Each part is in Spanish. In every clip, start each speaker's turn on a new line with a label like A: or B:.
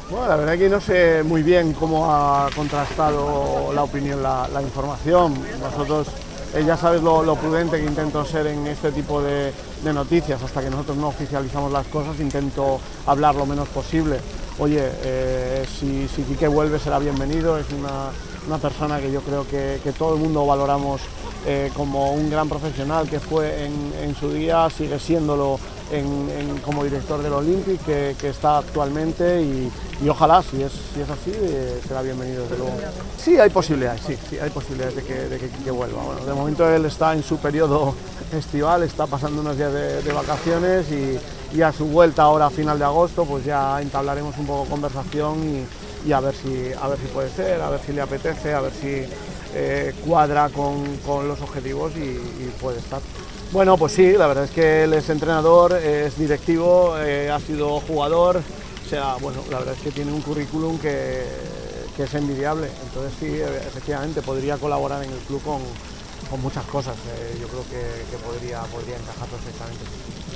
A: Bueno, la verdad que no sé muy bien cómo ha contrastado la opinión, la información. Nosotros, ya sabes lo prudente que intento ser en este tipo de noticias. Hasta que nosotros no oficializamos las cosas, intento hablar lo menos posible. Oye, si Quique vuelve será bienvenido, es una persona que yo creo que todo el mundo valoramos como un gran profesional que fue en su día, sigue siéndolo como director del Olympic que está actualmente y ojalá, si es así, será bienvenido desde luego. Sí, hay posibilidades, sí, hay posibilidades de que Quique vuelva. Bueno, de momento él está en su periodo estival, está pasando unos días de vacaciones y a su vuelta ahora a final de agosto pues ya entablaremos un poco conversación y a ver si puede ser, a ver si le apetece, a ver si cuadra con los objetivos y puede estar. Bueno, pues sí, la verdad es que él es entrenador, es directivo, ha sido jugador, o sea, bueno, la verdad es que tiene un currículum que es envidiable, entonces sí, efectivamente podría colaborar en el club con muchas cosas, yo creo que podría encajar perfectamente.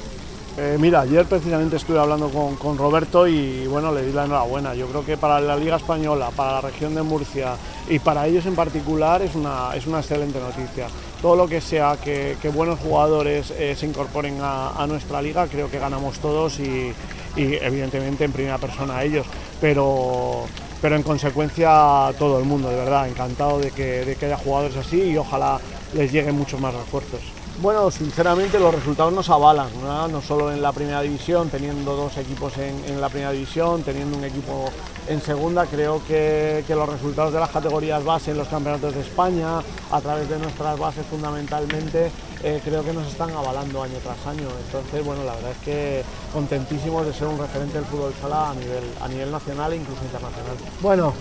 A: Mira, ayer precisamente estuve hablando con Roberto y bueno, le di la enhorabuena. Yo creo que para la Liga Española, para la región de Murcia y para ellos en particular es una excelente noticia. Todo lo que sea que buenos jugadores se incorporen a nuestra liga, creo que ganamos todos y evidentemente en primera persona ellos, pero en consecuencia todo el mundo, de verdad, encantado de que haya jugadores así y ojalá les lleguen muchos más refuerzos. Bueno, sinceramente los resultados nos avalan, no solo en la primera división, teniendo dos equipos en la primera división, teniendo un equipo en segunda, creo que los resultados de las categorías base en los campeonatos de España, a través de nuestras bases fundamentalmente, creo que nos están avalando año tras año. Entonces, bueno, la verdad es que contentísimos de ser un referente del fútbol sala a nivel nacional e incluso internacional. Bueno,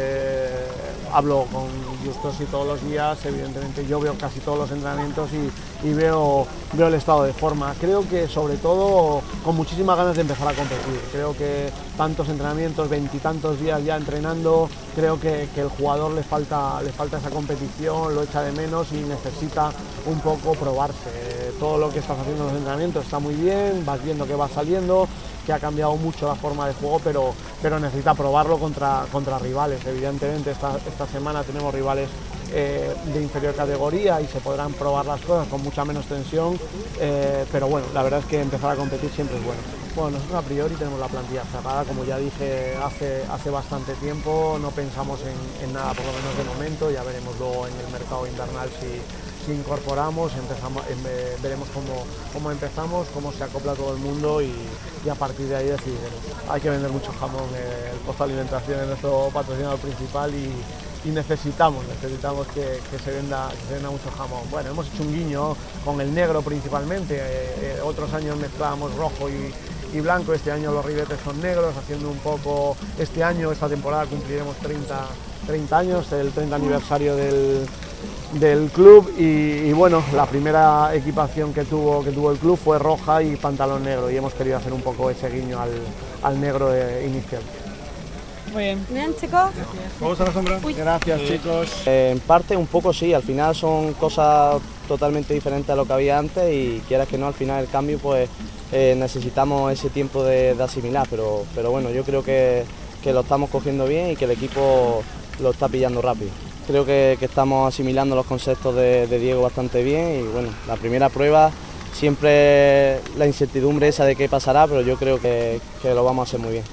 A: hablo con Justosi todos los días, evidentemente yo veo casi todos los entrenamientos y veo el estado de forma. Creo que sobre todo con muchísimas ganas de empezar a competir. Creo que tantos entrenamientos, veintitantos días ya entrenando, creo que el jugador le falta esa competición, lo echa de menos y necesita un poco probarse. Todo lo que estás haciendo en los entrenamientos está muy bien, vas viendo que va saliendo, que ha cambiado mucho la forma de juego, pero necesita probarlo contra rivales. Evidentemente esta semana tenemos rivales de inferior categoría y se podrán probar las cosas con mucha menos tensión, pero bueno, la verdad es que empezar a competir siempre es bueno. Bueno, nosotros a priori tenemos la plantilla cerrada, como ya dije hace bastante tiempo, no pensamos en nada por lo menos de momento, ya veremos luego en el mercado invernal si incorporamos, veremos cómo empezamos, cómo se acopla todo el mundo y a partir de ahí decidiremos. Hay que vender mucho jamón, el Pozo Alimentación es nuestro patrocinador principal y necesitamos que se venda mucho jamón. Bueno, hemos hecho un guiño con el negro principalmente, otros años mezclábamos rojo y blanco, este año los ribetes son negros, haciendo un poco, esta temporada cumpliremos 30 años, el 30 aniversario del club y bueno, la primera equipación que tuvo el club fue roja y pantalón negro y hemos querido hacer un poco ese guiño al negro inicial.
B: Muy bien.
C: Bien, chicos.
A: ¿Vamos a la sombra? Gracias, chicos.
D: En parte un poco sí, al final son cosas totalmente diferentes a lo que había antes y quieras que no, al final el cambio pues necesitamos ese tiempo de asimilar, pero bueno, yo creo que lo estamos cogiendo bien y que el equipo lo está pillando rápido. Creo que estamos asimilando los conceptos de Diego bastante bien y bueno, la primera prueba siempre la incertidumbre esa de qué pasará, pero yo creo que lo vamos a hacer muy bien.